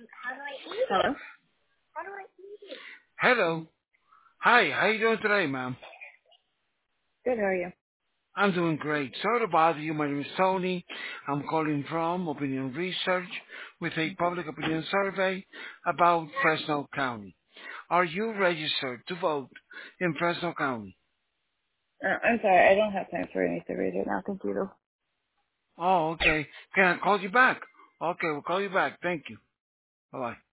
Hello? Hello. Hi, how you doing today, ma'am? Good, how are you? I'm doing great. Sorry to bother you. My name is Tony. I'm calling from Opinion Research with a public opinion survey about Fresno County. Are you registered to vote in Fresno County? I'm sorry, I don't have time for any surveys right now. Thank you, though. Oh, okay. Can I call you back? Okay, we'll call you back. Thank you. Bye-bye.